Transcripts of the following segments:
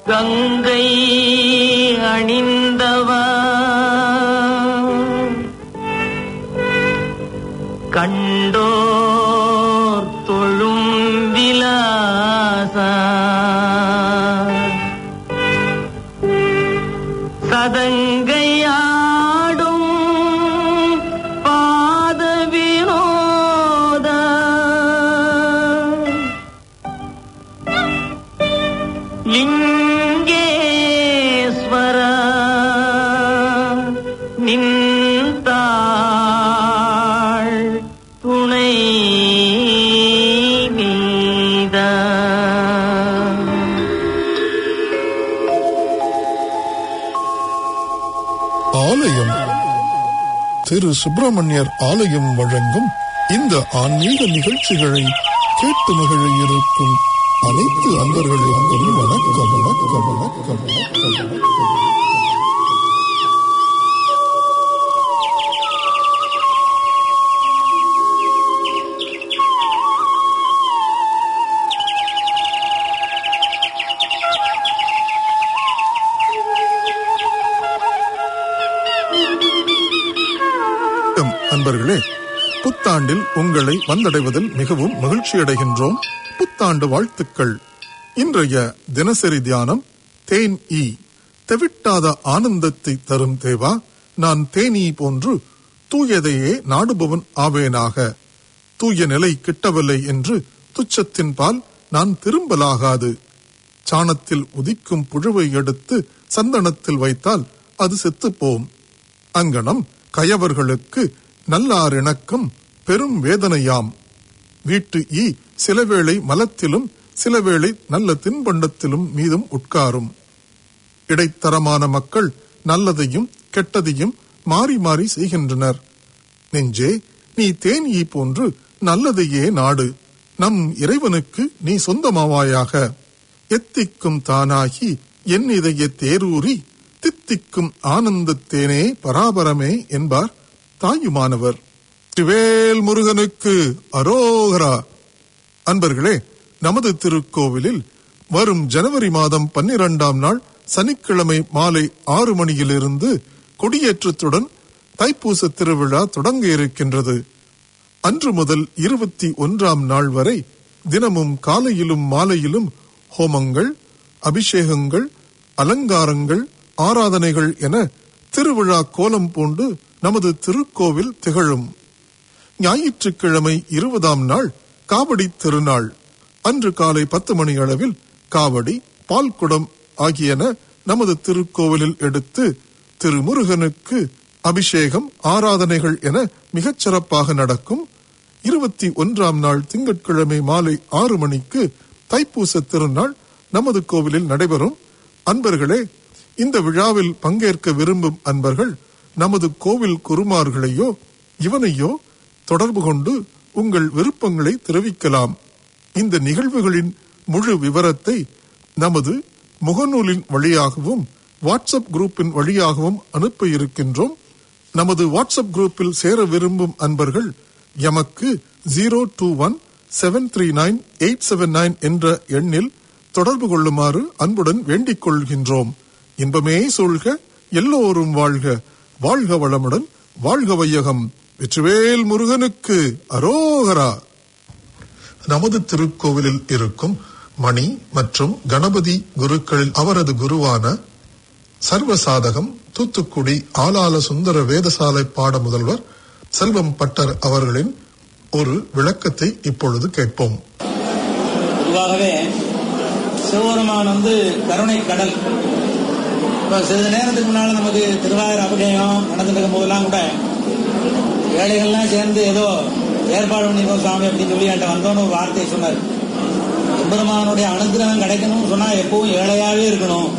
கங்கை அணிந்தவா கண்டோர் தொழும் விலாசா சதங்கையாடும் பாத வினோத லிங்கேஸ்வர நின்றாள் துணை நீத. ஆலயம் திரு சுப்பிரமணியர் ஆலயம் வழங்கும் இந்த ஆன்மீக நிகழ்ச்சிகளை கேட்டு மகிழ இருக்கும் அனைத்து அன்பர்களுக்கும் வணக்கம் வணக்கம் வணக்கம் வணக்கம். அன்பர்களே, புத்தாண்டில் உங்களை வந்தடைவதில் மிகவும் மகிழ்ச்சி அடைகின்றோம். புத்தாண்டு வாழ்த்துக்கள். இன்றைய தினசரி தியானம் தேன் ஈ. தெவிட்டாத ஆனந்தத்தை தரும் தேவா, நான் தேனீ போன்று தூயதையே நாடுபவன் ஆவேனாக. தூய நிலை கிட்டவில்லை என்று துச்சத்தின் பால் நான் திரும்பலாகாது. சாணத்தில் உதிக்கும் புழுவை எடுத்து சந்தனத்தில் வைத்தால் அது செத்துப்போம். அங்கனம் கயவர்களுக்கு நல்லார் இணக்கம் பெரும் வேதனையாம். வீட்டு ஈ சிலவேளை மலத்திலும் சிலவேளை நல்ல தின்பண்டத்திலும் மீதும் உட்காரும். இடைத்தரமான மக்கள் நல்லதையும் கெட்டதையும் மாறி மாறி செய்கின்றனர். நெஞ்சே, நீ தேன் ஈ போன்று நல்லதையே நாடு. நம் இறைவனுக்கு நீ சொந்தமாவாயாக. எத்திக்கும் தானாகி என் இதய தேரூரி தித்திக்கும் ஆனந்தத்தேனே பராபரமே என்பார் தாயுமானவர். திவேல் முருகனுக்கு அரோகரா. அன்பர்களே, நமது திருக்கோவிலில் வரும் ஜனவரி மாதம் 12ஆம் நாள் சனிக்கிழமை மாலை 6 மணியிலிருந்து கொடியேற்றத்துடன் தைப்பூச திருவிழா தொடங்க இருக்கின்றது. அன்று முதல் 21ஆம் நாள் வரை தினமும் காலையிலும் மாலையிலும் ஹோமங்கள், அபிஷேகங்கள், அலங்காரங்கள், ஆராதனைகள் என திருவிழா கோலம் பூண்டு நமது திருக்கோவில் திகழும். ஞாயிற்றுக்கிழமை 20ஆம் நாள் காவடி திருநாள். அன்று காலை 10 மணி அளவில் காவடி, பால்குடம் ஆகியன நமது திருக்கோவிலில் எடுத்து திருமுருகனுக்கு அபிஷேகம், ஆராதனைகள் என மிகச் சிறப்பாக நடக்கும். 21ஆம் நாள் திங்கட்கிழமை மாலை 6 மணிக்கு தைப்பூச திருநாள் நமது கோவிலில் நடைபெறும். அன்பர்களே, இந்த விழாவில் பங்கேற்க விரும்பும் அன்பர்கள் நமது கோவில் குருமார்களையோ இவனையோ தொடர்பு கொண்டு உங்கள் விருப்பங்களை தெரிவிக்கலாம். இந்த நிகழ்வுகளின் முழு விவரத்தை நமது முகநூலின் வழியாகவும் வாட்ஸ்அப் குரூப்பின் வழியாகவும் அனுப்ப இருக்கின்றோம். நமது வாட்ஸ்அப் குரூப்பில் சேர விரும்பும் அன்பர்கள் எமக்கு 021-739-879 என்ற எண்ணில் தொடர்பு கொள்ளுமாறு அன்புடன் வேண்டிக் கொள்கின்றோம். இன்பமே சூழ்க, எல்லோரும் வாழ்க, வாழ்க வளமுடன், வாழ்க வையகம். வெற்றிவேல் முருகனுக்கு அரோகரா. நமது திருக்கோவிலில் இருக்கும் மணி மற்றும் கணபதி குருக்களில் அவரது குருவான சர்வசாதகம் தூத்துக்குடி ஆலால சுந்தர வேதசாலை பாட முதல்வர் செல்வம் பட்டர் அவர்களின் ஒரு விளக்கத்தை இப்பொழுது கேட்போம். பொதுவாகவே சிவபெருமான் கருணை கடல். இப்ப சிறிது நேரத்துக்கு முன்னால நமக்கு திருவாரூர் அபிஷேகம் நடந்துட்டு இருக்கும் போதெல்லாம் கூட ஏழைகள்லாம் சேர்ந்து ஏதோ ஏற்பாடு பண்ணிருக்கோம் சாமி அப்படின்னு சொல்லி என்கிட்ட வந்தோன்னு ஒரு வார்த்தையை சொன்னார். எம்பெருமானுடைய அனுகிரகம் கிடைக்கணும்னு சொன்னா எப்பவும் ஏழையாவே இருக்கணும்.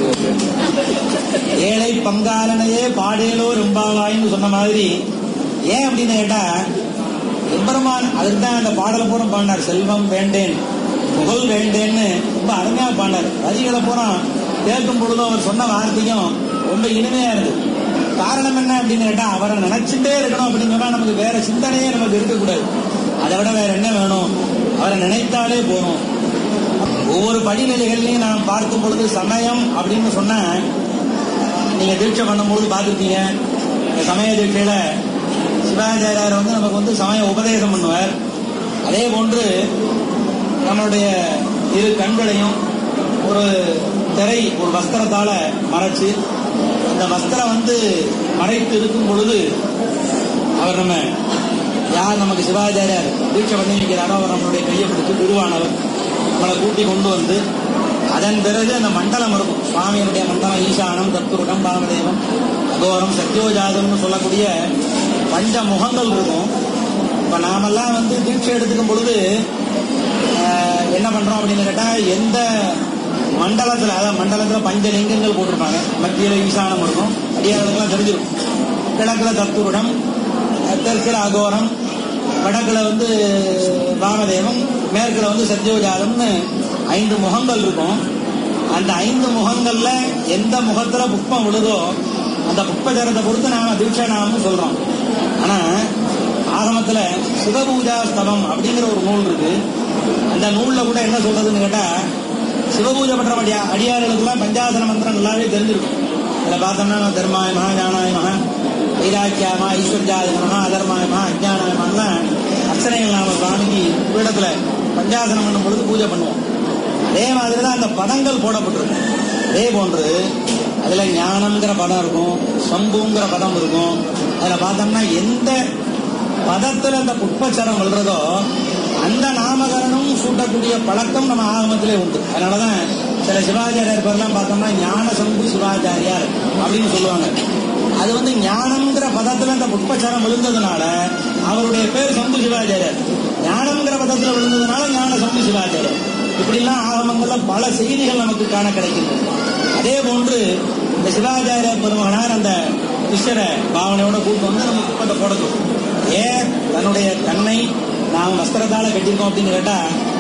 ஏழை பங்காளனையே பாடேலோ ரொம்பாவாயின்னு சொன்ன மாதிரி. ஏன் அப்படின்னு கேட்டா, எம்பெருமான் அதுக்கு தான் அந்த பாடலை பூரா பாடினார். செல்வம் வேண்டேன், புகழ் வேண்டேன்னு ரொம்ப அருமையா பாடினார். வரிகளை பூரா கேட்கும் பொழுதும் அவர் சொன்ன வார்த்தையும் ரொம்ப இனிமையா இருக்கு. காரணம் என்ன அப்படின்னு கேட்டா, அவரை நினைச்சுட்டே இருக்கணும் அப்படின்னு சொன்னா நமக்கு வேற சிந்தனையே நமக்கு இருக்கக்கூடாது. அதை விட வேற என்ன வேணும்? அவரை நினைத்தாலே போறோம். ஒவ்வொரு படிநிலைகள்லையும் நாம் பார்க்கும் பொழுது சமயம் அப்படின்னு சொன்னா நீங்க தீட்சை பண்ணும்போது பார்த்துருக்கீங்க. சமய தீட்சையில சிவாச்சாரியார் நமக்கு சமய உபதேசம் பண்ணுவார். அதே போன்று நம்மளுடைய இரு கண்களையும் ஒரு திரை, ஒரு வஸ்திரத்தால மறைச்சு, அந்த வஸ்திரம் மறைத்து இருக்கும் பொழுது அவர் யார் நமக்கு சிவாச்சாரியார் தீட்சை பண்ணி வைக்கிறாரோ அவர் நம்மளுடைய கையை பிடித்து குருவானவர் நம்மளை கூட்டி கொண்டு அதன் பிறகு அந்த மண்டலம் இருக்கும். சுவாமியினுடைய மண்டலம் ஈசானம், தத்துருடம், பாமதேவம், அகோரம், சத்யோஜாதம்னு சொல்லக்கூடிய பஞ்ச முகங்கள் இருக்கும். இப்ப நாமெல்லாம் தீட்சை எடுத்துக்கும் பொழுது என்ன பண்றோம் அப்படின்னு கேட்டா, எந்த மண்டலத்துல, அதாவது மண்டலத்துல பஞ்சலிங்கங்கள் போட்டிருப்பாங்க. மத்தியில ஈசானம் இருக்கும், அடியார்களுக்கெல்லாம் தெரிஞ்சிருக்கும். கிழக்குல தத்துருடம், தெற்குல அகோரம், வடக்குல வாமதேவம், மேற்குல சத்யோஜாதம்னு 5 முகங்கள் இருக்கும். அந்த 5 முகங்கள்ல எந்த முகத்துல புஷ்பம் விழுதோ அந்த புஷ்பஜரத்தை பொறுத்து நாம தீட்சை நாம சொல்றோம். ஆனா ஆகமத்துல சிவபூஜா ஸ்தவம் அப்படிங்கிற ஒரு நூல் இருக்கு. அந்த நூல்ல கூட என்ன சொல்றதுன்னு கேட்டா, சிவபூஜை பண்ற அடியார்களுக்கு எல்லாம் பஞ்சாசன மந்திரம் நல்லாவே தெரிஞ்சிருக்கும். அதுல பார்த்தோம்னா தர்மாய மகா, ஞானாய மகா, வைராக்கியமா, ஈஸ்வர்ஜாய மகா, அதர்மாய மகா, அஜ்ஞானாயமான்லாம் அர்ச்சனைகள் நாம சுவாமிக்கு பீடத்துல பஞ்சாசனம் பண்ணும் பொழுது பூஜை பண்ணுவோம். அதே மாதிரிதான் அந்த பதங்கள் போடப்பட்டிருக்கும். அதே போன்று அதுல ஞானம்ங்கிற பதம் இருக்கும், சம்புங்கிற பதம் இருக்கும். அதுல பார்த்தோம்னா எந்த பதத்துல அந்த புஷ்பச்சரம் விழுறதோ அந்த நாமகரணம் சூட்டக்கூடிய பழக்கம் நம்ம ஆகமத்திலே உண்டு. அதனாலதான் சில சிவாச்சாரியார் பேர்லாம் பார்த்தோம்னா ஞான சம்பு சிவாச்சாரியார் அப்படின்னு சொல்லுவாங்க. அது ஞானம்ங்கிற பதத்துல அந்த புஷ்பச்சரம் விழுந்ததுனால அவருடைய பேர் சம்பு சிவாச்சாரியார். ஞானம்ங்கிற பதத்துல விழுந்ததுனால ஞான சம்பு சிவாச்சாரியார். இப்படிலாம் ஆகமங்கள்ல பல செய்திகள் நமக்கு காண கிடைக்கின்றன. அதே போன்று இந்த சிவாச்சாரியார் பெருமகனார் அந்த கிருஷ்ணரை பாவனையோட கூட்டு நம்ம புஷ்பத்தை போடணும். ஏன் தன்னுடைய கண்ணை நாம் வஸ்திரத்தால கட்டியிருக்கோம் அப்படின்னு கேட்டா,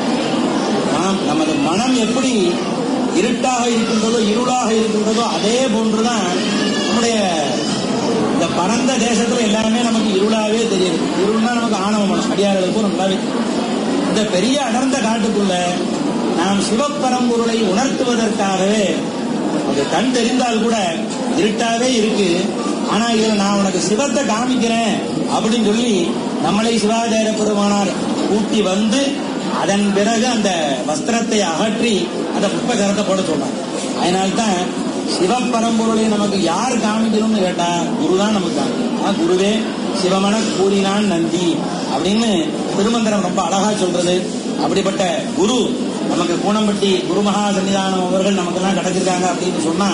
நமது மனம் எப்படி இருட்டாக இருக்கின்றதோ, இருளாக இருக்கின்றதோ, அதே போன்றுதான் நம்முடைய இந்த பரந்த தேசத்துல எல்லாமே நமக்கு இருளாவே தெரியுது. இருள்னா நமக்கு ஆணவ மனம், அடியார்களுக்கும் நல்லாவே. இந்த பெரிய அடர்ந்த காட்டுக்குள்ள நாம் சிவப்பரம்பொருளை உணர்த்துவதற்காகவே அது கண் தெரிந்தால் கூட இருட்டாவே இருக்கு. ஆனா இதுல நான் உனக்கு சிவத்தை காமிக்கிறேன் அப்படின்னு சொல்லி நம்மளை சிவாச்சாரிய பெருமானார் கூட்டி அதன் பிறகு அந்த வஸ்திரத்தை அகற்றி அந்த புஷ்பகரத்தை போட சொன்னார். அதனால்தான் சிவப்பரம்பொருளை நமக்கு யார் காமிக்கணும்னு கேட்டா குருதான் நமக்கு காமிக்கணும். குருவே சிவமன கூறினான் நந்தி அப்படின்னு திருமந்திரம் ரொம்ப அழகா சொல்றது. அப்படிப்பட்ட குரு நமக்கு கூனம்பட்டி குருமகா சன்னிதானம் அவர்கள் நமக்கெல்லாம் கிடைச்சிருக்காங்க அப்படின்னு சொன்னா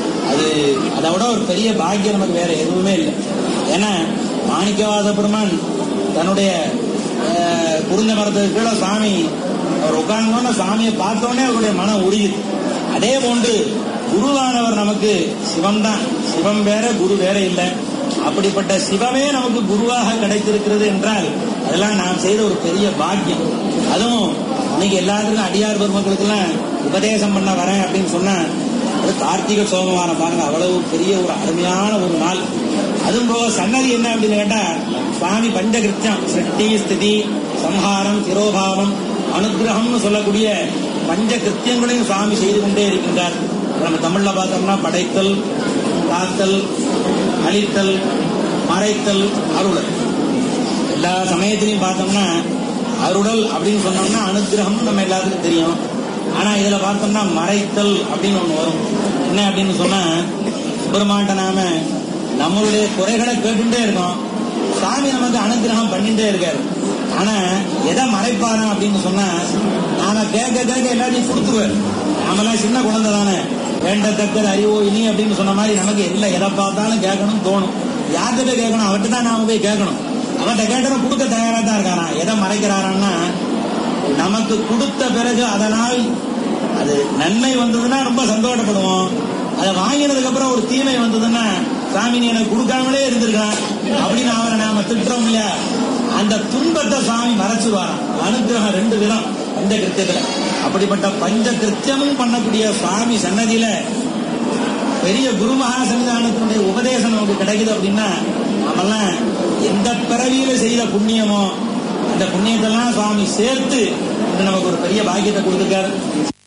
அதை விட ஒரு பெரிய பாக்கியம் நமக்கு வேற எதுவுமே இல்லை. ஏன்னா மாணிக்கவாச பெருமான் தன்னுடைய குருந்த மரத்துக்கு கீழே சாமி அவர் உட்கார்ந்தோன்னு சாமியை பார்த்தோன்னே அவருடைய மனம் உருகுது. அதே போன்று குருவானவர் நமக்கு சிவம் தான். சிவம் வேற, குரு வேற இல்லை. அப்படிப்பட்ட சிவமே நமக்கு குருவாக கிடைத்திருக்கிறது என்றால் அதெல்லாம் நாம் செய்த ஒரு பெரிய பாக்கியம். அதுவும் இன்னைக்கு எல்லாத்துக்கும் அடியார் பெருமக்களுக்கு எல்லாம் உபதேசம் பண்ண வரேன் அப்படின்னு சொன்னா அது கார்த்திகை சோமவாரம் பாருங்க, அவ்வளவு பெரிய ஒரு அருமையான ஒரு நாள். அதுவும் போக சன்னதி என்ன அப்படின்னு கேட்டா சுவாமி பஞ்சகிருத்தியம், சிருஷ்டி, ஸ்திதி, சம்ஹாரம், திரோபாவம், அனுகிரகம்னு சொல்லக்கூடிய பஞ்ச கிருத்தியங்களையும் சுவாமி செய்து கொண்டே இருக்கின்றார். நம்ம தமிழ்ல பார்த்தோம்னா படைத்தல், காத்தல், அழித்தல், மறைத்தல், அருளல். எல்லா சமயத்திலையும் பார்த்தோம்னா அருளல் அப்படின்னு சொன்னோம்னா அனுகிரகம் நம்ம எல்லாத்துக்கும் தெரியும். ஆனா இதுல பார்த்தோம்னா மறைத்தல் அப்படின்னு ஒண்ணு வரும். என்ன அப்படின்னு சொன்னா சுப்பிரமாண்ட நாம நம்மளுடைய குறைகளை கேட்டுட்டே இருக்கோம், சாமி நமக்கு அனுகிரகம் பண்ணிட்டே இருக்காரு. ஆனா எதை மறைப்பாரா அப்படின்னு சொன்னா நாம கேட்க கேட்க எல்லாத்தையும் கொடுத்துருவாரு. நாமெல்லாம் சின்ன குழந்தை தானே, வேண்டத்தக்கது அறிவோ இனி அப்படின்னு சொன்ன மாதிரி நமக்கு இல்லை, எதை பார்த்தாலும் கேட்கணும் தோணும். யார்கிட்ட போய் கேட்கணும்? அவர்கிட்ட தான் நாம போய் கேட்கணும். அவர்கிட்ட கேட்டவன் கொடுக்க தயாரா தான் இருக்காராம். எதை மறைக்கிறாரான்னா நமக்கு கொடுத்த பிறகு அதனால் அது நன்மை வந்ததுன்னா ரொம்ப சந்தோஷப்படுவோம். அதை வாங்கினதுக்கு அப்புறம் ஒரு தீமை வந்ததுன்னா சாமி நீ எனக்கு கொடுக்காமலே இருந்திருக்கான் அப்படின்னு அவரை நாம திட்டுறோம் இல்லையா, அந்த துன்பத்தை சாமி மறைச்சுவாராம். அனுகிரகம் 2 விதம் பஞ்ச கிருத்தியத்துல. அப்படிப்பட்ட பஞ்ச கிருத்தியமும் பண்ணக்கூடிய சுவாமி சன்னதியில பெரிய குருமகா சன்னிதானத்தினுடைய உபதேசம் நமக்கு கிடைக்குது அப்படின்னா நம்மெல்லாம் எந்த பிறவியில செய்த புண்ணியமோ அந்த புண்ணியத்தெல்லாம் சுவாமி சேர்த்து நமக்கு ஒரு பெரிய பாக்கியத்தை கொடுத்துருக்காரு.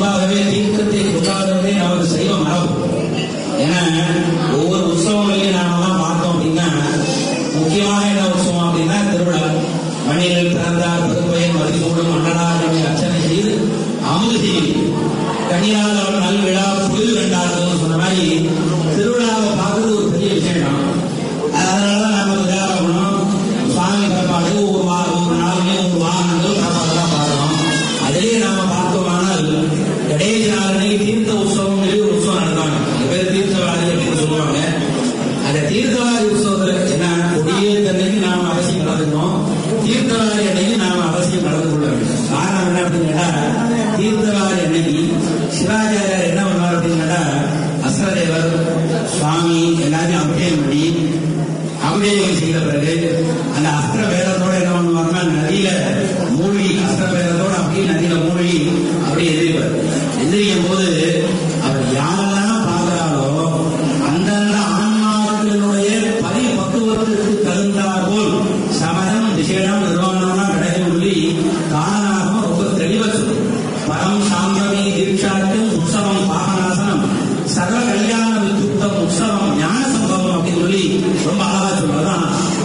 பொதுவாகவே தீர்க்கத்தை கொண்டாடுறதே நமக்கு சைவ மரபு. ஏன்னா ஒவ்வொரு உற்சவங்களையும் நாமெல்லாம் பார்த்தோம் அப்படின்னா, முக்கியமான என்ன உற்சவம் அப்படின்னா திருவிழா. மணியில் பிறந்தார் பெரும்பயன் மதிசூடும் மன்னனார் அர்ச்சனை செய்து அமுது செய்து கன்னியால் அவள் நல் விழா புது கண்டார்கள் சொன்ன மாதிரி திருவிழாவை பார்க்கறது ஒரு பெரிய விஷயம் தான். அதனாலதான் நம்ம விழா பண்ணணும். சுவாமி பிறப்பாடு ஒரு நாளுமே ஒரு வாகனங்கள் பிறப்பாடெல்லாம் பார்க்கணும். அதிலேயே நாம பார்த்தோமானால் கடைசி நாளனை தீர்த்த உற்சவம் ஒரு உற்சவம் நடந்தாங்க. பேர் தீர்த்தவாரி அப்படின்னு சொல்லுவாங்க. அந்த தீர்த்தவாரி உற்சவத்துல என்ன கொடியேற்ற அன்னைக்கு நாம அவசியம் நடந்துக்கணும், தீர்த்தவாரி அன்னைக்கு நாம அவசியம் நடந்து கொள்ள வேண்டும். காரணம் என்ன அப்படின்னு கேட்டா, தீர்த்தவாரி அன்னைக்கு சிவாச்சாரியார் என்ன பண்ணுவார் அப்படின்னு கேட்டா, அஸ்வதேவர் சுவாமி எல்லாத்தையும் அபிஷேகம் பண்ணி அபிஷேகம் செய்த பிறகு அந்த அஸ்திர வேதத்தோட என்ன பண்ணுவாங்கன்னா நதியில மூழ்கி, அஸ்திர வேதத்தோட அப்படியே நதியில மூழ்கி அப்படியே எதிர்ப்பார். எதிரிக்கும் போது அவர் யாரெல்லாம் பார்க்கிறாரோ அந்தந்த ஆன்மாக்களுடைய பரிபக்குவத்திற்கு தகுந்தார் போல் சமயம் விசேடம் நிர்வாணம்லாம் கிடைக்கும் சொல்லி காரணமாக ரொம்ப தெளிவா சொல்லு. பரம் சாந்தமே தீட்சாட்டம் உற்சவம் பாபநாசனம் சர்வ கல்யாண வித்துப்தம் உற்சவம் ஞான சம்பவம் அப்படின்னு சொல்லி ரொம்ப அழகா சொல்றதான்.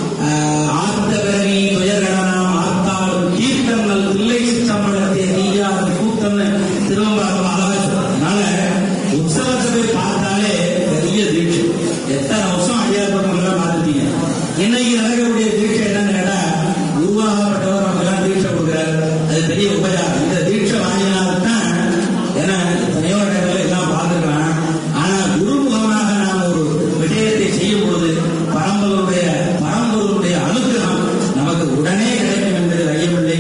ஆர்த்த பிறவி துயர்கடனாம் ஆர்த்தாலும் தீர்த்தங்கள் பிள்ளை சித்தம்பளத்தை நீயாத கூத்தம்னு திரும்ப அழகா சொல்ற. அதனால உற்சவத்தை போய் பார்த்தாலே பெரிய தீட்சை. எத்தனை வருஷம் ஐயாயிரம் பார்த்துட்டீங்க. இன்னைக்கு நடக்கக்கூடிய தீட்சை என்னன்னு கேட்டா, குருவாகப்பட்டவர் நமக்கெல்லாம் தீட்சை கொடுக்குறாரு. அது பெரிய உபச்சாரம். இந்த தீட்சை வாங்கினால்தான், ஏன்னா எத்தனையோ இடத்துல எல்லாம் பார்த்துக்கலாம். ஆனா குருமுகமாக நாம் ஒரு விஷயத்தை செய்யும் பொழுது பரம்பொருளுடைய அனுகிரகம் நமக்கு உடனே கிடைக்கும் என்பது ஐயமில்லை.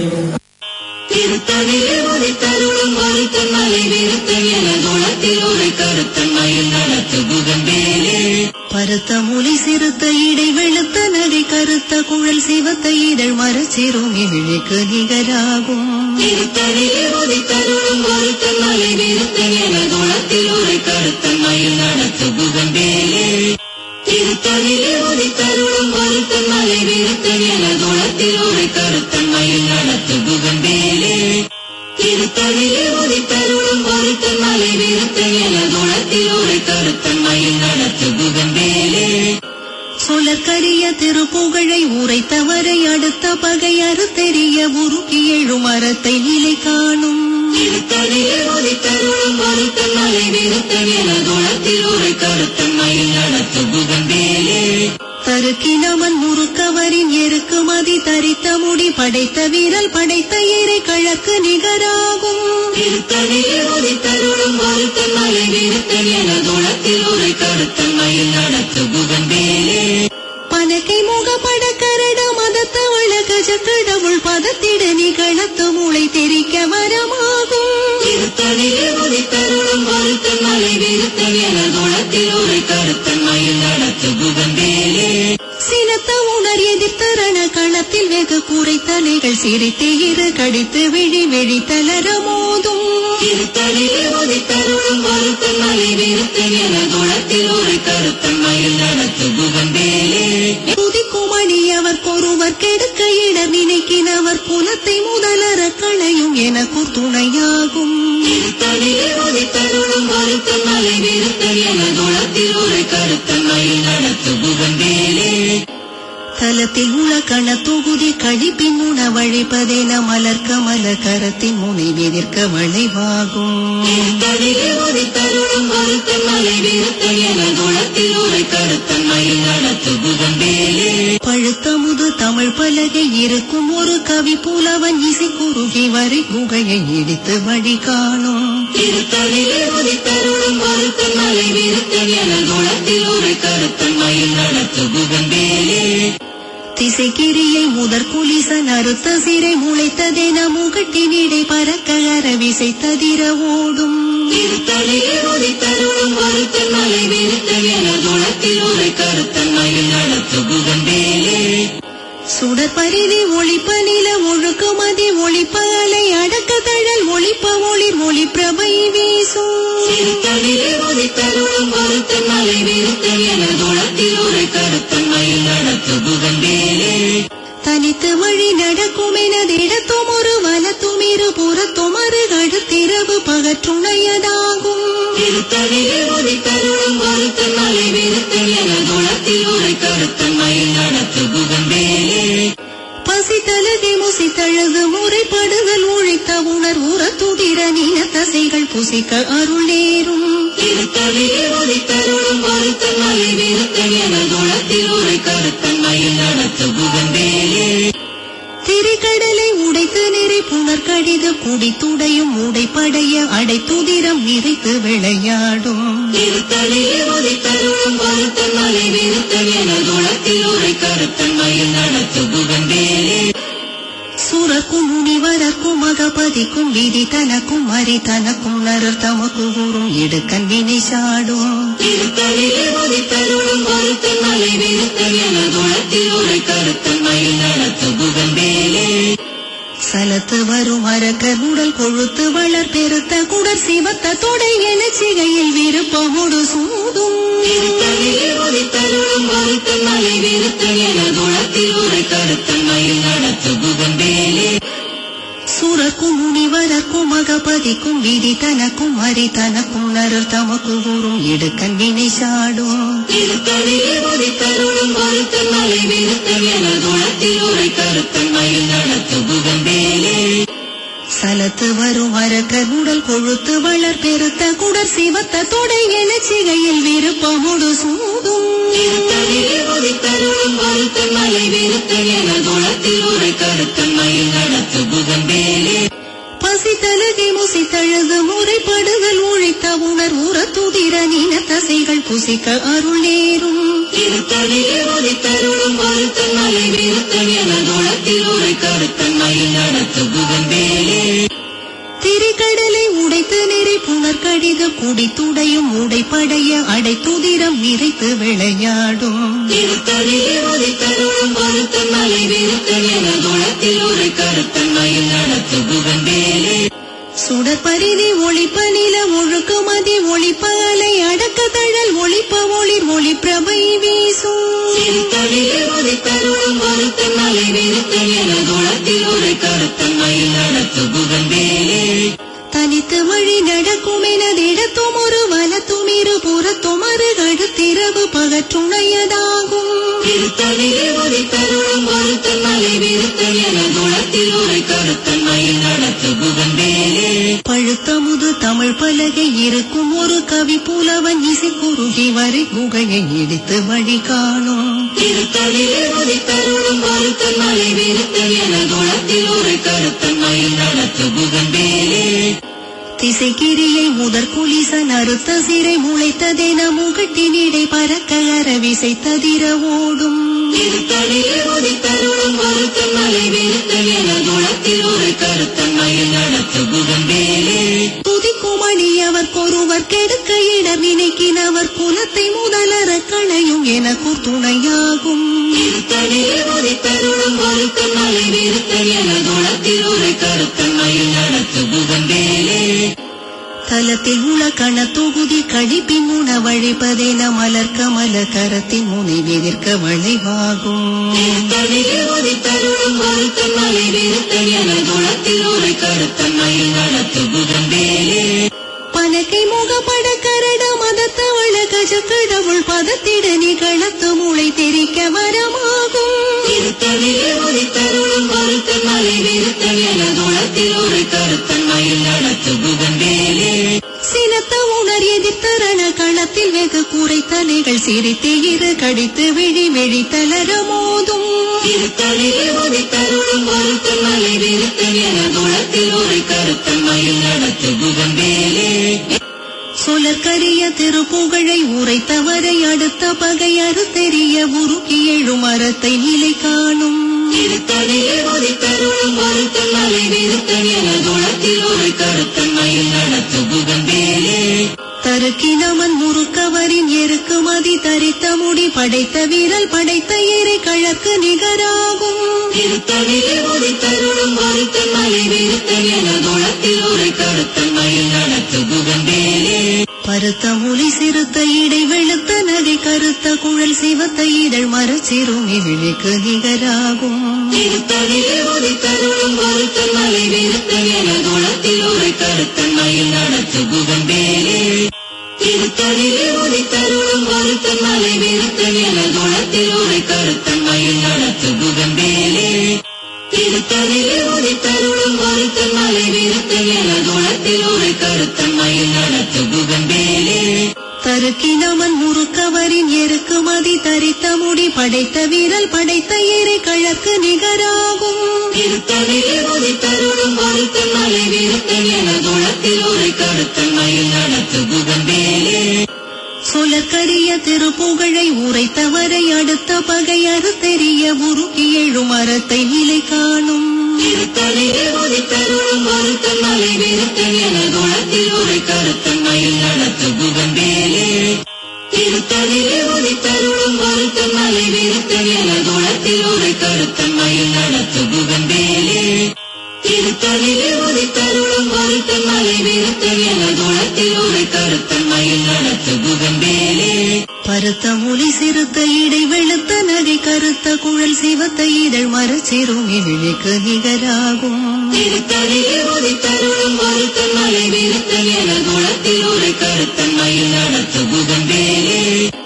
திருத்தணிலே உதித்தருளும் ஒருத்தன் மலை நிறுத்தன் என குணத்தில் ஒரு கருத்தன் மயில் நடத்து புகம்பேலே பருத்த மொழி சிறுத்த இடை வெளுத்த நடை கருத்த குழல் சிவத்த இதழ் மரச்சிறுமி விழிக்கு நிகராகும். திருத்தணிலே உதித்தருளும் ஒருத்தன் மலை நிறுத்தன் என குணத்தில் ஒரு கருத்தன் மயில் நடத்து புகம்பேலே திருத்தணிலே உதித்தருளும் ஒருத்தன் மலை நிறுத்தன் என குணத்தில் ஒரு கருத்தன் மயில் நடத்து புகம்பேலே திருத்தணிலே உதித்தருளும் ஒருத்தன் மலை நிறுத்தன் என குணத்தில் ஒரு கருத்தன் மயில் நடத்து புகம்பேலே சொலற்கரிய திருப்புகழை உரைத்தவரை அடுத்த பகை அறுத்தெறிய உருக்கி எழும் மரத்தை நிலை காணும். திருத்தணிலே உதித்தருளும் ஒருத்தன் மலை நிறுத்தன் என குணத்தில் ஒரு கருத்தன் மயில் நடத்து புகம்பேலே தருக்கினவன் முறுக்கவரின் எருக்கு மதி தரித்த முடி படைத்த வீரல் படைத்த இறை கழக்கு நிகராகும். திருத்தணிலே உதித்தருளும் ஒருத்தன் மலை நிறுத்தன் என குணத்தில் ஒரு கருத்தன் மயில் நடத்து புகம்பேலே பனக்கை முகப்பட கரட மதத்த வழகஜ கடவுள் பதத்திட நிகழத்து மூளை தெரிக்க வரமாகும். திருத்தணிலே உதித்தருளும் ஒருத்தன் மலை நிறுத்தன் என குணத்தில் ஒரு கருத்தன் மயில் நடத்து புகம்பேலே சினத்த உணர் எதிர்த்தரண களத்தில் வெகு குறைத்தலைகள் சிரித்து இரு கடித்து விழி தளர மோதும். திருத்தணிலே உதித்தருளும் ஒருத்தன் மலை நிறுத்தன் என குணத்தில் ஒரு கருத்தன் மயில் நடத்து புகம்பேலே குதிக்குமணியவர் பொறுவர் கெடுக்க இடர் நினைக்கினவர் குலத்தை முதலற களையும் எனக்கு துணையாகும். திருத்தணிலே உதித்தருளும் ஒருத்தன் மலை நிறுத்தன் என குணத்தில் ஒரு கருத்தன் மயில் நடத்து புகம்பேலே தலத்தில் உள்ள கண தொகுதி கழிப்பின் உணவழிப்பதென மலர்க்க மலர் கரத்தின் முனை எதிர்க்க வளைவாகும். திருத்தணிலே உதித்தருளும் ஒருத்தன் மலை நிறுத்தன் என குணத்தில் ஒரு கருத்தன் மயில் நடத்து புகம்பேலே பழுத்த முது தமிழ் பலகை இருக்கும் ஒரு கவி புலவன் இசை குறுகி வரை குகையை இடித்து வழி காணும். திருத்தணிலே உதித்தருளும் ஒருத்தன் மலை நிறுத்தன் என குணத்தில் ஒரு கருத்தன் மயில் நடத்து புகம்பேலே திசைக்கிரியை முதற் குலிசன் அறுத்த சிறை முளைத்ததென முகட்டினிடை பறக்க அரவிசை ததிர ஓடும். திருத்தணிலே உதித்தருளும் ஒருத்தன் மலை நிறுத்தன் என குணத்தில் ஒரு கருத்தன் மயில் நடத்து புகம்பேலே சுடர் பரிதி ஒளிப்ப நில ஒழுக்கு மதி ஒளிப்ப அலை அடக்க தழல் ஒளிப்ப ஒளிர் ஒளி பிரபை வீசும். திருத்தணிலே உதித்தருளும் ஒருத்தன் மலை நிறுத்தன் என குணத்தில் ஒரு கருத்தன் மயில் நடத்து புகம்பேலே தனித்து வழி நடக்கும் எனதிடத்தும் ஒரு வலத்தும் இரு புறத்தும் அரு கடுத்திரவு பகற்றுணை திருத்தணியில் உதித்தருளும் ஒருத்தன் மலை விருத்தன் என குணத்தில் உரை கருத்தன் மயில் நடத்து புகம்பேலே பசித்தலகை முசித்தழகு முறைப்படுதல் உழைத்த உணர் உற துதிர நீன தசைகள் புசிக்க அருள் நேரும் திருத்தணியில் உதித்தருளும் ஒருத்தன் மலை விருத்தன் என குணத்தில் உரை கருத்தன் மயில் நடத்து புகம்பேலே திரிகடலை உடைத்து நிறை புனர் கடிது குடித்துடையும் உடைப்படைய அடைத்துதிரம் நிறைத்து விளையாடும் திருத்தணியில் உதித்தருளும் ஒருத்தன் மலை விருத்தன் என குணத்தில் உரை கருத்தன் மயில் நடத்து புகம்பேலே சுரக்கும் முனிவரக்கும் மகபதிக்கும் விதி தனக்கும் மறி தனக்கும் நரர் தமக்கு கூறும் இடுக்கன் வினை சாடும் திருத்தணியில் உதித்தருளும் ஒருத்தன் மலை விருத்தன் என குணத்தில் உரை கருத்தன் மயில் நடத்து புகம்பேலே சலத்து வரும் அரக்கர் உடல் கொழுத்து வளர் பெருத்த குடர் சிவத்த தொடை என சிகையில் விருப்பமுடு சூடும் திருத்தணியில் உதித்தருளும் ஒருத்தன் மலை விருத்தன் என குணத்தில் உரை கருத்தன் மயில் நடத்து புகம்பேலே சுரக்கும் முனிவரக்கும் மகபதிக்கும் விதி தனக்கும் மறி தனக்கும் நரர் தமக்கு கூறும் இடுக்கன் வினை சாடும் திருத்தணியில் உதித்தருளும் ஒருத்தன் மலை விருத்தன் என குணத்தில் உரை கருத்தன் மயில் நடத்து புகம்பேலே சலத்து வரும் அரக்கர் உடல் கொழுத்து வளர் பெருத்த குடர் சிவத்த தொடை என சிகையில் விருப்பமுடு சூடும் திருத்தணியில் உதித்தருளும் ஒருத்தன் மலை விருத்தன் என குணத்தில் உரை கருத்தன் மயில் நடத்து புகம்பேலே பசித்தலகை முசித்தழுது முறைப்படுதல் உழைத்த உணர் உற துதிர நீன தசைகள் புசிக்க அருள் நேரும் திருத்தணியில் உதித்தருளும் ஒருத்தன் மலை விருத்தன் என குணத்தில் உரை கருத்தன் மயில் நடத்து புகம்பேலே திரிகடலை உடைத்து நிறை புனர் கடிது குடித்துடையும் உடைப்படைய அடைத்துதிரம் நிறைத்து விளையாடும் திருத்தணியில் உதித்தருளும் ஒருத்தன் மலை விருத்தன் என குணத்தில் உரை கருத்தன் மயில் நடத்து புகம்பேலே சுடற்பரிதி ஒளிப்ப நில ஒழுக்கு மதி ஒளிப்ப அலை அடக்க தழல் ஒளிப்ப ஒளிர் ஒளி பிரபை வீசும் திருத்தணியில் உதித்தருளும் ஒருத்தன் மலை விருத்தன் என குணத்தில் உரை கருத்தன் மயில் நடத்து புகம்பேலே தனித்து வழி நடக்கும் எனதிடத்தும் ஒரு வலத்தும் இரு புறத்தும் அருகடுத்திரவு பகற்றுணையதாகும் திருத்தணியில் உதித்தருளும் ஒருத்தன் மலை விருத்தன் என குணத்தில் உரை கருத்தன் மயில் நடத்து புகம்பேலே பழுத்த முது தமிழ் பலகை இருக்கும் ஒரு கவி புலவன் இசை குறுகி வரை குகையை இடித்து வழி காணும் திருத்தணியில் உதித்தருளும் ஒருத்தன் மலை விருத்தன் என குணத்தில் உரை கருத்தன் மயில் நடத்து புகம்பேலே திசைக்கிரியை முதற் குலிசன் அறுத்த சிறை முளைத்ததென முகட்டினிடை பறக்க அரவிசை ததிர ஓடும் திருத்தணியில் உதித்தருளும் ஒருத்தன் மலை விருத்தன் என குணத்தில் உரை கருத்தன் மயில் நடத்து புகம்பேலே துதிக்கும் அடியவர் கொருவர் கெடுக்க இடம் நினைக்கினவர் குலத்தை முதலற களையும் எனக்கு துணையாகும் திருத்தணியில் உதித்தருளும் ஒருத்தன் மலை விருத்தன் என குணத்தில் உரை கருத்தன் மயில் நடத்து புகம்பேலே தலத்தில் உள்ள கண தொகுதி கழிப்பின் உணவழிப்பதென மலர் கமல கரத்தின் முனை எதிர்க்க வளைவாகும் திருத்தணியில் உதித்தருளும் ஒருத்தன் மலை விருத்தன் என குணத்தில் உரை கருத்தன் மயில் நடத்து புகம்பேலே பனக்கை முகப்பட கரட மதத்தவள கஜ கடவுள் பதத்திட நிகழத்து மூளை தெரிக்க வரமாகும் திருத்தணியில் உதித்தருளும் ஒருத்தன் மலை விருத்தன் என குணத்தில் உரை கருத்தன் மயில் நடத்து புகம்பேலே சினத்த உணர் எதிர்த்தரண களத்தில் வெகு கூரை தலைகள் சிரித்து இரு கடித்து விழி விழி தளர மோதும் திருத்தணியில் உதித்தருளும் ஒருத்தன் மலை விருத்தன் என குணத்தில் உரை கருத்தன் மயில் நடத்து புகம்பேலே சொலற்கரிய திருப்புகழை உரைத்தவரை அடுத்த பகை அறுத்தெறிய உருக்கி எழும் மரத்தை நிலை காணும் திருத்தணியில் உதித்தருளும் ஒருத்தன் மலை விருத்தன் என குணத்தில் உரை கருத்தன் மயில் நடத்து புகம்பேலே தருக்கினவன் முறுக்கவரின் எருக்கு மதி தரித்த முடி படைத்த வீரல் படைத்த ஏரை கழக்கு நிகராகும் திருத்தணியில் உதித்தருளும் ஒருத்தன் மலை விருத்தன் என குணத்தில் உரை கருத்தன் மயில் நடத்து புகம்பேலே பருத்த மொழி சிறுத்த இடை வெளுத்த நகை கருத்த குழல் சிவத்த இதழ் மரச்சிறுமி விழிக்கு நிகராகும் திருத்தணியில் உதித்தருளும் ஒருத்தன் மலை விருத்தன் என குணத்தில் உரை கருத்தன் மயில் நடத்து புகம்பேலே திருத்தணிலே உதித்தருளும் ஒருத்தன் மலை விருத்தன் என குணத்தில் உரை கருத்தன் மயில் நடத்து புகம்பேலே. திருத்தணிலே உதித்தருளும் ஒருத்தன் மலை விருத்தன் என குணத்தில் உரை கருத்தன் மயில் நடத்து புகம்பேலே. தருக்கினவன் முறுக்கவரின் எருக்கு மதி தரித்த முடி படைத்த வீரல் படைத்த ஏரை கழக்கு நிகராகும். திருத்தணிலே உதித்தருளும் ஒருத்தன் மலை விருத்தன் என குணத்தில் உரை கருத்தன் மயில் நடத்து புகம்பேலே. சொலக்கரிய திருப்புகழை உரைத்தவரை அடுத்த பகை அறுத்தெறிய உருக்கி எழும் அறத்தை நிலை காணும். திருத்தணிலே உதித்தருளும் ஒருத்தன் மலை விருத்தன் என குணத்தில் உரை கருத்தன் மயில் நடத்து புகம்பேலே. திருத்தணிலே உதித்தருளும் ஒருத்தன் மலை விருத்தன் என குணத்தில் உரை கருத்தன் மயில் நடத்து புகம்பேலே. திருத்தணிலே உதித்தருளும் ஒருத்தன் மலை விருத்தன் என குணத்தில் உரை கருத்தன் மயில் நடத்து புகம்பேலே. பருத்த மொழி சிறுத்த இடை வெளுத்த நகை கருத்த குழல் சிவத்த இதழ் மரச்சிறும் இழிக்கு நிகராகும். திருத்தணிலே உதித்தருளும் ஒருத்தன் மலை விருத்தன் என குணத்தில் உரை கருத்தன் மயில் நடத்து புகம்பேலே.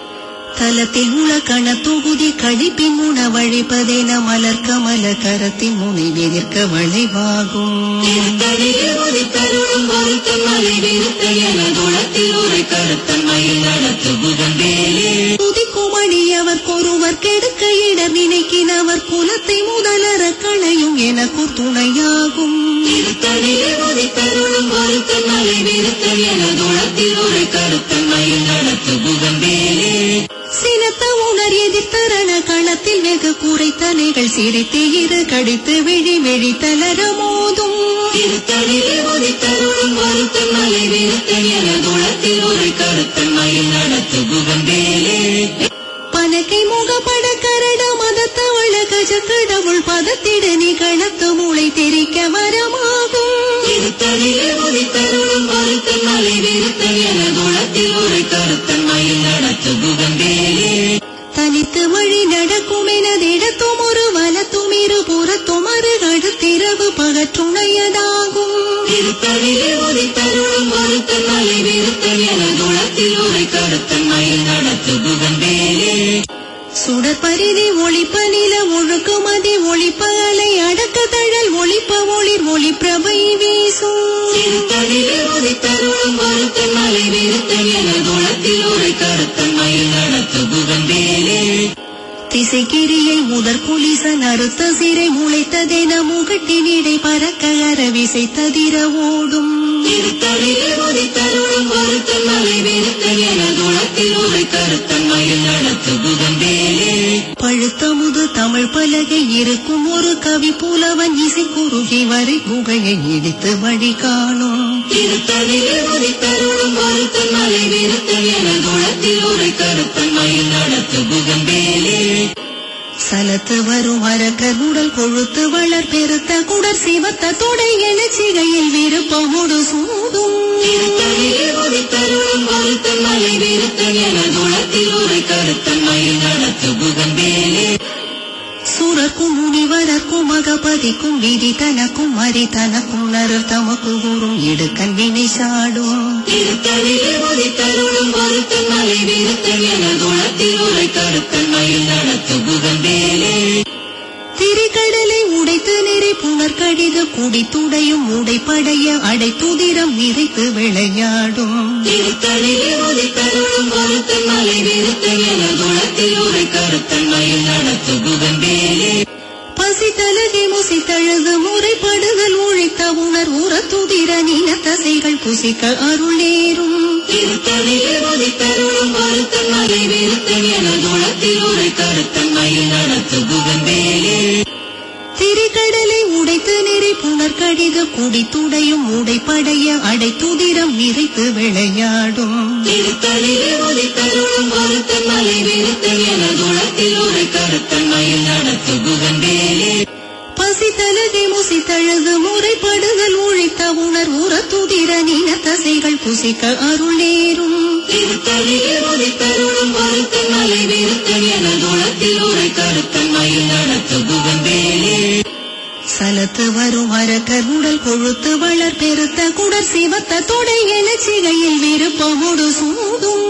தலத்தில் உள்ள கண தொகுதி கழிப்பின் உணவழிப்பதென மலர் கமல கரத்தின் முனை எதிர்க்க வளைவாகும். திருத்தணிலே உதித்தருளும் ஒருத்தன் மலை விருத்தன் என குணத்தில் உரை கருத்தன் மயில் நடத்து புகம்பேலே. துதிக்கும் அடியவர் கொருவர் கெடுக்க இடர் நினைக்கினவர் குலத்தை முதலற களையும் எனக்கு துணையாகும். திருத்தணிலே உதித்தருளும் ஒருத்தன் மலை விருத்தன் என குணத்தில் உரை கருத்தன் மயில் நடத்து புகம்பேலே. சினத்த உணர் எதிர்த்தரண களத்தில் வெகு குறைத்தலைகள் சிரித்து இரு கடித்து விழி விழி தளர மோதும். திருத்தணிலே உதித்தருளும் ஒருத்தன் மலை விருத்தன் என குணத்தில் உரை கருத்தன் மயில் நடத்து புகம்பேலே. பனக்கை முகப்பட கரட மதத்தவள கஜ கடவுள் பதத்திட நிகழத்து மூளை தெரிக்க வரமாகும். திருத்தணிலே உதித்தருளும் ஒருத்தன் மலை விருத்தன் என குணத்தில் உரை கருத்தன் மயில் நடத்து புகம்பேலே. தனித்து வழி நடக்கும் எனதிடத்தும் ஒரு வலத்தும் இரு புறத்தும் அருகடுத்திரவு பகற்றுணையதாகும். திருத்தணிலே உதித்தருளும் ஒருத்தன் மலை விருத்தன் என குணத்தில் உரை கருத்தன் மயில் நடத்து புகம்பேலே. சுடற்பரிதி ஒளிப்ப நில ஒழுக்கு மதி ஒளிப்ப அலை அடக்க தழல் ஒளிப்ப ஒளிர் ஒளி பிரபை வீசும். திருத்தணிலே உதித்தருளும் ஒருத்தன் மலை விருத்தன் என குணத்தில் உரை கருத்தன் மயில் நடத்து புகம்பேலே. திசைக்கிரியை முதற் புலிசன் அறுத்த சிறை முளைத்ததென முகட்டினிடை பறக்க அரவிசை ததிர ஓடும். திருத்தணிலே உதித்தருளும் ஒருத்தன் மலை விருத்தன் என குணத்தில் உரை கருத்தன் மயில் நடத்து புகம்பேலே. பழுத்த முது தமிழ் பலகை இருக்கும் ஒரு கவி புலவன் இசை குறுகி வரை குகையை இடித்து வழி காணும். திருத்தணிலே உதித்தருளும் ஒருத்தன் மலை விருத்தன் என குணத்தில் உரை கருத்தன் மயில் நடத்து புகம்பேலே. சலத்து வரும் அரக்கர் உடல் கொழுத்து வளர் பெருத்த குடர் சிவத்த தொடை எழுச்சிகையில் விருப்பமுடு சூடும். திருத்தணிலே உதித்தருளும் ஒருத்தன் மலை விருத்தன் என குணத்தில் உரை கருத்தன் மயில் நடத்து புகம்பேலே. சூரர்க்கும் முனிவரர்க்கும் மகபதிக்கும் விதி தனக்கும் மறி தனக்கும் நரர் தமக்கு கூறும் இடுக்கண் வினை சாடும். திருத்தணிலே உதித்தருளும் ஒருத்தன் மலை விருத்தன் என குணத்தில் உரை கருத்தன் மயில் நடத்து புகம்பேலே. திரிகடலை உடைத்து நிறை புனர்கடிது குடித்துடையும் உடைப்படைய அடைத்துதிரம் நிறைத்து விளையாடும். திருத்தணிலே உதித்தருளும் ஒருத்தன் மலை விருத்தன் என குணத்தில் உரை கருத்தன் மயில் நடத்து புகம்பேலே. பசித்தலகை முசித்தழுது முறைப்படுதல் உழைத்த உணர் உரத்துதிர நின தசைகள் புசிக்க அருளேறும். திருத்தணிலே உதித்தருளும் ஒருத்தன் மலை விருத்தன் என குணத்தில் உரை கருத்தன் மயில் நடத்து புகம்பேலே. திரிகடலை உடைத்து நிறை புனர்கடிது குடித்துடையும் உடைப்படைய அடைத்துதிரம் நிறைத்து விளையாடும். திருத்தணிலே உதித்தருளும் ஒருத்தன் மலை விருத்தன் என குணத்தில் உரை கருத்தன் மயில் நடத்து புகம்பேலே. பசித்தலகை முசித்தழுது முறைப்படுதல் உழைத்த உணர் உரத்துதிர நின தசைகள் புசிக்க அருளேறும். திருத்தணிலே உதித்தருளும் ஒருத்தன் மலை விருத்தன் என குணத்தில் உரை கருத்தன் மயில் நடத்து புகம்பேலே. சல வளர்த்து வரும் அரக்கர் உடல் கொழுத்து வளர் பெருத்த குடர் சிவத்த தொடை எழுச்சிகையில் விருப்பமுடு சூடும்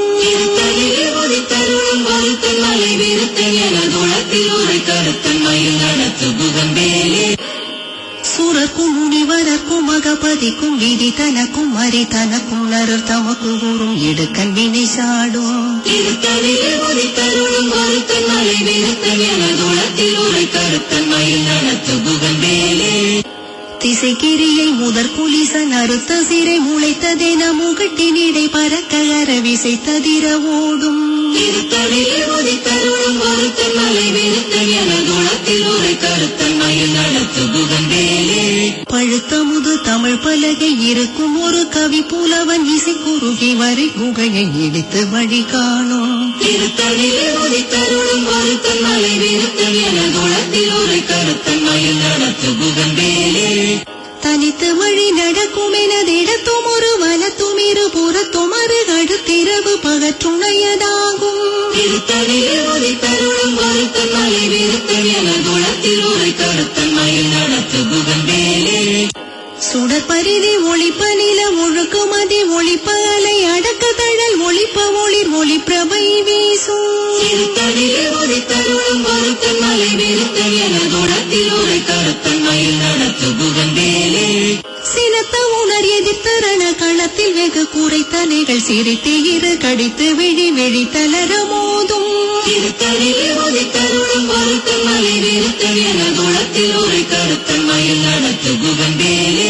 தருளும் வருத்தன் மலை விருத்தன் என குளத்தில் ஒரு கருத்தன் மயில் நடத்து புகம்பேலே சூரர்க்கும் முனிவரர்க்கும் மகபதிக்கும் விதி தனக்கும் மறி தனக்கும் நரர் தமக்கு கூறும் இடுக்கண் வினை சாடும் திருத்தணியில் தருளும் வருத்தன் மலை விருத்தன் என குளத்தில் ஒரு கருத்தன் மயில் நடத்து புகம்பேலே திசைக்கிரியை முதற் குலிசன் அறுத்த சிறை முளைத்ததென முகட்டினிடை பறக்க அரவிசைத்ததிர ஓடும் திருத்தணியில் தருளும் வருத்தன் மலை விருத்தன் என குளத்தில் ஒரு கருத்தன் மயில் நடத்து புகம்பேலே பழுத்த முது தமிழ் பலகை இருக்கும் ஒரு கவி புலவன் இசை குறுகி வரை குகையை இடித்து வழி காணும் திருத்தணியில் தருளும் வருத்தன் மலை விருத்தன் என குளத்தில் ஒரு கருத்தன் மயில் நடத்து புகம்பேலே தனித்து வழி நடக்கும் எனதிடத்தும் ஒரு வலத்தும் இரு புறத்தும் அருகடுத்திரவு பகற்றுணையதாகும் திருத்தணியில் தருளும் வருத்தன் மலை விருத்தன் என குளத்தில் ஒரு கருத்தன் மயில் நடத்து புகம்பேலே சுடற்பரிதி ஒளிப்ப நில ஒழுக்கு மதி ஒளிப்ப அலை அடக்க தழல் ஒளிப்ப ஒளிர் ஒளி பிரபை வீசும் திருத்தணியில் தருளும் வருத்தன் மலை விருத்தன் என குளத்தில் ஒரு கருத்தன் மயில் நடத்து புகம்பேலே சினத்த உணர் எதிர்த்தரண களத்தில் வெகு குறைத்தலைகள் சிரித்து இரு கடித்து விழி விழி தளர மோதும் திருத்தணியில் தருளும் வருத்தன் மலை விருத்தன் என குளத்தில் ஒரு கருத்தன் மயில் நடத்து புகம்பேலே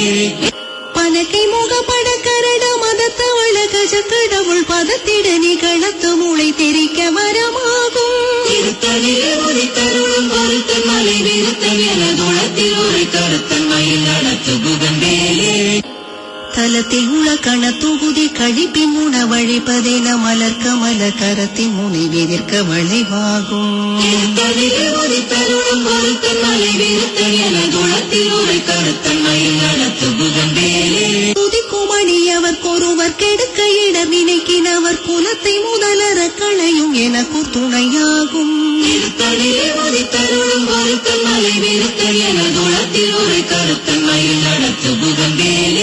பனக்கை முகப்பட கரட மதத்தவள கஜ கடவுள் பதத்திட நிகழத்து மூளை தெரிக்க வரமாகும் திருத்தணியில் தருளும் வருத்தன் மலை விருத்தன் என குளத்தில் ஒரு கருத்தன் மயில் நடத்து புகம்பேலே தலத்தில் உள்ள கண தொகுதி கழிப்பின் உணவழிப்பதென மலர்க்க மல கரத்தின் முனை எதிர்க்க வளைவாகும் திருத்தணியில் தருளும் வருத்தன் மலை விருத்தன் என குளத்தில் ஒரு கருத்தன் மயில் நடத்து புகம்பேலே துதிக்கும் அணியவர் ஒருவர் கெடுக்க இடர் நினைக்கினவர் குலத்தை முதலற களையும் எனக்கு துணையாகும் திருத்தணியில் தருளும் வருத்தன் மலை விருத்தன் என குளத்தில் ஒரு கருத்தன் மயில் நடத்து புகம்பேலே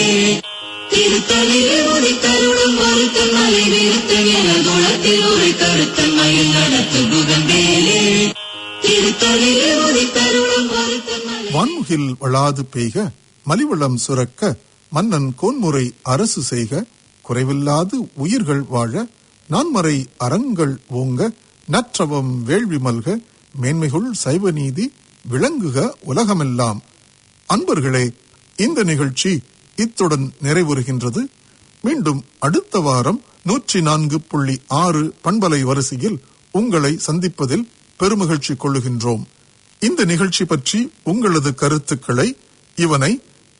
திருத்தணியில் தருளும் வருத்தன் மலை விருத்தன் என குளத்தில் ஒரு கருத்தன் மயில் நடத்து புகம்பேலே திருத்தணியில் தருளும் வருத்தன் மலை வான்முகில் வளாது பெய்க மலிவளம் சுரக்க மன்னன் கோன்முறை அரசு செய்க குறைவில்லாது உயிர்கள் வாழ நான்மறை அறங்கள் ஓங்க நற்றவம் வேள்வி மல்க மேன்மைகுள் சைவ நீதி விளங்குக உலகமெல்லாம். அன்பர்களே, இந்த நிகழ்ச்சி இத்துடன் நிறைவுறுகின்றது. மீண்டும் அடுத்த வாரம் 104.6 பண்பலை வரிசையில் உங்களை சந்திப்பதில் பெருமகிழ்ச்சி கொள்ளுகின்றோம். இந்த நிகழ்ச்சி பற்றி உங்களது கருத்துக்களை இவனை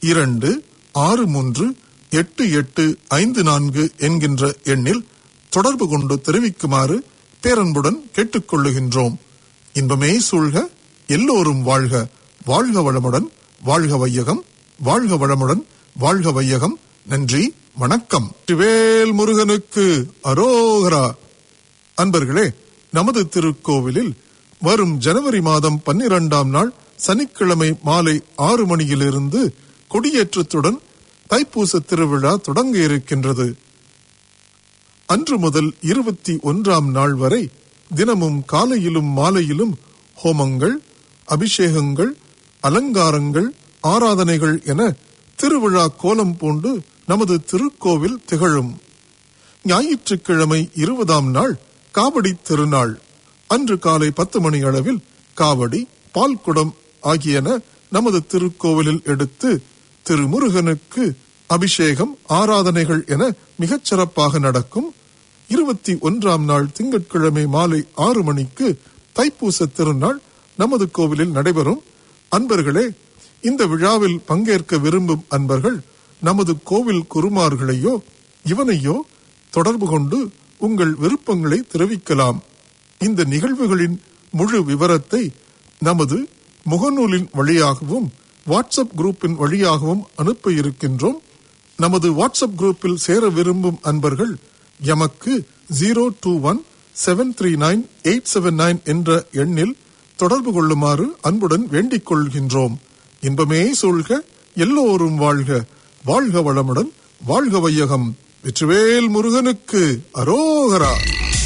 26388854 என்கின்ற எண்ணில் தொடர்பு கொண்டு தெரிவிக்குமாறு பேரன்புடன் கேட்டுக்கொள்ளுகின்றோம். இன்பமே சூழ்க, எல்லோரும் வாழ்க, வாழ்க வளமுடன், வாழ்க வையகம், வாழ்க வளமுடன், வாழ்க வையகம். நன்றி, வணக்கம். வேல் முருகனுக்கு அரோகரா. அன்பர்களே, நமது திருக்கோவிலில் வரும் ஜனவரி மாதம் 12ஆம் நாள் சனிக்கிழமை மாலை 6 மணியிலிருந்து கொடியேற்றத்துடன் தைப்பூச திருவிழா தொடங்க இருக்கின்றது. அன்று முதல் 21ஆம் நாள் வரை தினமும் காலையிலும் மாலையிலும் ஹோமங்கள், அபிஷேகங்கள், அலங்காரங்கள், ஆராதனைகள் என திருவிழா கோலம் பூண்டு நமது திருக்கோவில் திகழும். ஞாயிற்றுக்கிழமை 20ஆம் நாள் காவடி திருநாள். அன்று காலை 10 மணி அளவில் காவடி, பால்குடம் ஆகியன நமது திருக்கோவிலில் எடுத்து திருமுருகனுக்கு அபிஷேகம், ஆராதனைகள் என மிகச் சிறப்பாக நடக்கும். 21ஆம் நாள் திங்கட்கிழமை மாலை 6 மணிக்கு தைப்பூச திருநாள் நமது கோவிலில் நடைபெறும். அன்பர்களே, இந்த விழாவில் பங்கேற்க விரும்பும் அன்பர்கள் நமது கோவில் குருமார்களையோ இவனையோ தொடர்பு கொண்டு உங்கள் விருப்பங்களை தெரிவிக்கலாம். இந்த நிகழ்வுகளின் முழு விவரத்தை நமது முகநூலின் வழியாகவும் வாட்ஸ்அப் குரூப்பின் வழியாகவும் அனுப்ப இருக்கின்றோம். நமது வாட்ஸ்அப் குரூப்பில் சேர விரும்பும் அன்பர்கள் எமக்கு 021-739-879 என்ற எண்ணில் தொடர்பு கொள்ளுமாறு அன்புடன் வேண்டிக் கொள்கின்றோம். இன்பமே சூழ்க, எல்லோரும் வாழ்க, வாழ்க வளமுடன், வாழ்க வையகம். வெற்றிவேல் முருகனுக்கு அரோகரா.